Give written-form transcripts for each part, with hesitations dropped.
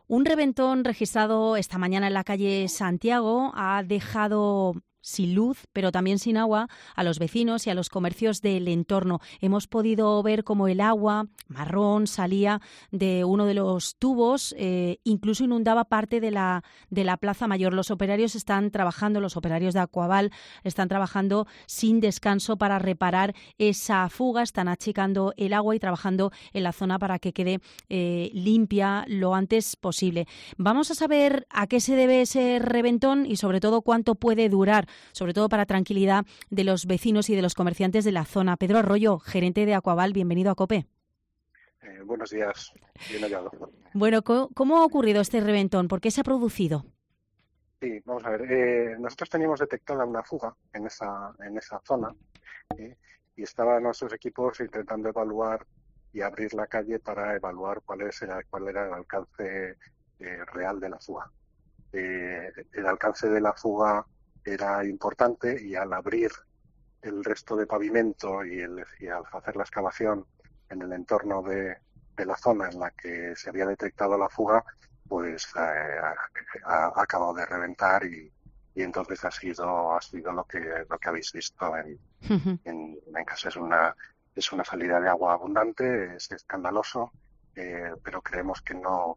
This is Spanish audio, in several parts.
Un reventón registrado esta mañana en la calle Santiago ha dejado sin luz, pero también sin agua, a los vecinos y a los comercios del entorno. Hemos podido ver cómo el agua marrón salía de uno de los tubos, incluso inundaba parte de la Plaza Mayor. Los operarios están trabajando, los operarios de Aquaval están trabajando sin descanso para reparar esa fuga, están achicando el agua y trabajando en la zona para que quede limpia lo antes posible. Vamos a saber a qué se debe ese reventón y sobre todo cuánto puede durar, sobre todo para tranquilidad de los vecinos y de los comerciantes de la zona. Pedro Arroyo, gerente de Aquaval, bienvenido a COPE. Buenos días, bien hallado. Bueno, ¿cómo ha ocurrido este reventón? ¿Por qué se ha producido? Sí, vamos a ver. Nosotros teníamos detectada una fuga en esa zona y estaban nuestros equipos intentando evaluar y abrir la calle para evaluar cuál era el alcance real de la fuga. El alcance de la fuga era importante y al abrir el resto de pavimento y al hacer la excavación en el entorno de la zona en la que se había detectado la fuga, pues ha acabado de reventar y entonces ha sido lo que habéis visto en casa. Es una salida de agua abundante, es escandaloso, pero creemos que no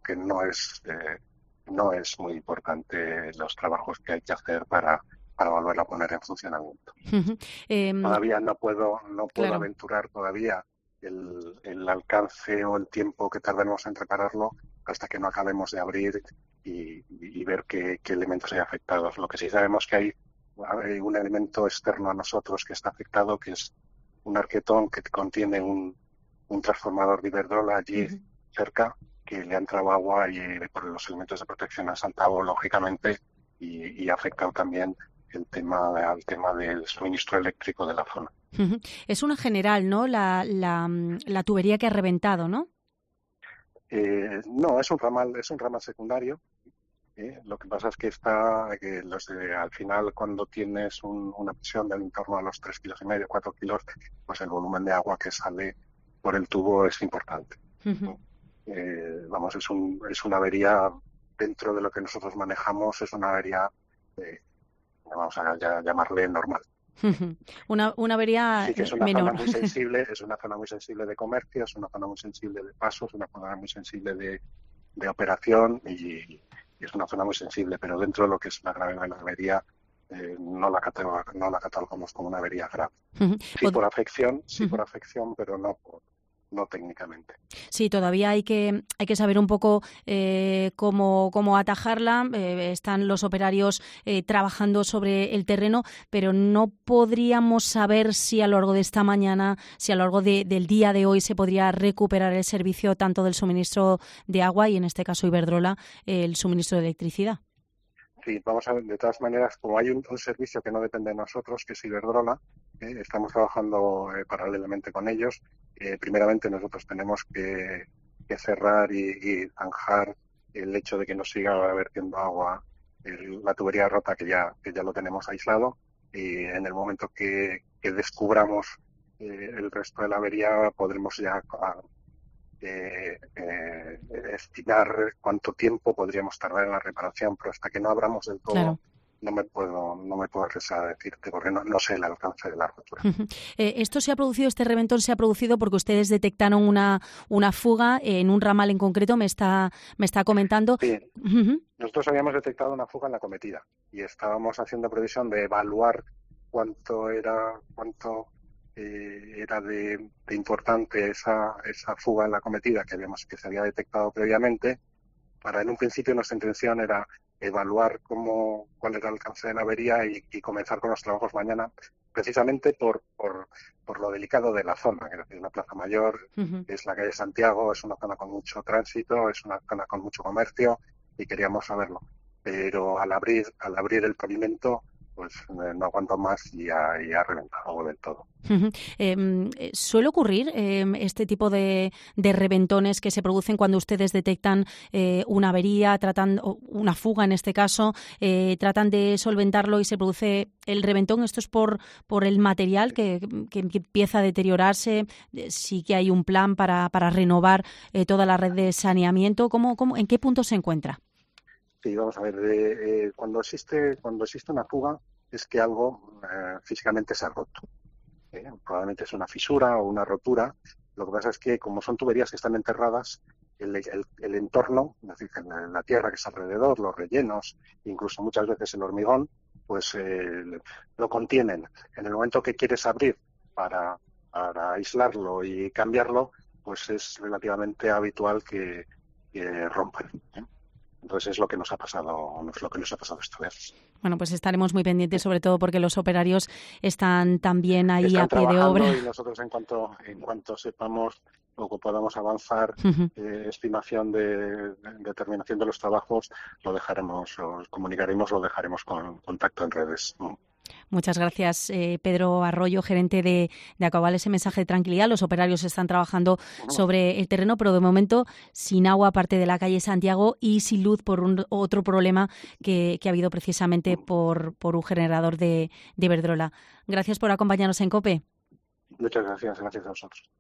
es muy importante los trabajos que hay que hacer para volverla a poner en funcionamiento. Todavía no puedo claro. aventurar todavía el alcance o el tiempo que tardaremos en repararlo hasta que no acabemos de abrir y ver qué elementos hay afectados. Lo que sí sabemos que hay un elemento externo a nosotros que está afectado, que es un arquetón que contiene un transformador de Iberdrola allí cerca, que le ha entrado agua y por los elementos de protección han saltado lógicamente y ha afectado también al tema del suministro eléctrico de la zona. Es una general, ¿no? La tubería que ha reventado, ¿no? No, es un ramal secundario. Lo que pasa es que al final, cuando tienes una presión del entorno a los 3,5 kilos, 4 kilos, pues el volumen de agua que sale por el tubo es importante. Es una avería dentro de lo que nosotros manejamos, es una avería, vamos a llamarle normal. Una avería sí que es una menor. Zona muy sensible, es una zona muy sensible de comercio, es una zona muy sensible de pasos, una zona muy sensible de operación y es una zona muy sensible, pero dentro de lo que es la gravedad de la avería no la catalogamos como una avería grave. Sí por afección, pero no técnicamente. Sí, todavía hay que saber un poco cómo atajarla. Están los operarios trabajando sobre el terreno, pero no podríamos saber si a lo largo de esta mañana, si a lo largo del día de hoy se podría recuperar el servicio tanto del suministro de agua y en este caso Iberdrola, el suministro de electricidad. Sí, vamos a ver, de todas maneras, como hay un servicio que no depende de nosotros, que es Iberdrola, estamos trabajando paralelamente con ellos. Primeramente nosotros tenemos que cerrar y zanjar el hecho de que nos siga vertiendo agua la tubería rota que ya lo tenemos aislado, y en el momento que descubramos el resto de la avería podremos ya estimar cuánto tiempo podríamos tardar en la reparación, pero hasta que no abramos del todo, claro, no me puedo arriesgar a decirte porque no sé el alcance de la rotura. Este reventón se ha producido porque ustedes detectaron una fuga en un ramal en concreto, me está comentando. Sí, nosotros habíamos detectado una fuga en la cometida y estábamos haciendo previsión de evaluar cuánto era de importante esa fuga en la cometida que se había detectado previamente. En un principio nuestra intención era evaluar cuál era el alcance de la avería y comenzar con los trabajos mañana, precisamente por lo delicado de la zona, que es una plaza mayor, es la calle Santiago, es una zona con mucho tránsito, es una zona con mucho comercio y queríamos saberlo. Pero al abrir el pavimento pues no aguanto más y ha reventado del todo. Ujú. ¿Suele ocurrir este tipo de reventones que se producen cuando ustedes detectan una avería, o una fuga en este caso, tratan de solventarlo y se produce el reventón? ¿Esto es por el material que empieza a deteriorarse? ¿Sí que hay un plan para renovar toda la red de saneamiento? ¿En qué punto se encuentra? Sí, vamos a ver, cuando existe una fuga es que algo físicamente se ha roto. Probablemente es una fisura o una rotura. Lo que pasa es que como son tuberías que están enterradas, el entorno, es decir, la tierra que está alrededor, los rellenos, incluso muchas veces el hormigón, pues lo contienen. En el momento que quieres abrir para aislarlo y cambiarlo, pues es relativamente habitual que rompan, ¿eh? Entonces es lo que nos ha pasado, es lo que nos ha pasado esta vez. Bueno, pues estaremos muy pendientes, sobre todo porque los operarios están también ahí a Están pie de obra. trabajando y nosotros en cuanto sepamos o que podamos avanzar estimación de terminación de los trabajos, lo dejaremos, os comunicaremos, lo dejaremos con contacto en redes. Muchas gracias, Pedro Arroyo, gerente de Acabal. Ese mensaje de tranquilidad. Los operarios están trabajando sobre el terreno, pero de momento sin agua, aparte de la calle Santiago, y sin luz por otro problema que ha habido precisamente por un generador de Iberdrola. Gracias por acompañarnos en COPE. Muchas gracias, gracias a vosotros.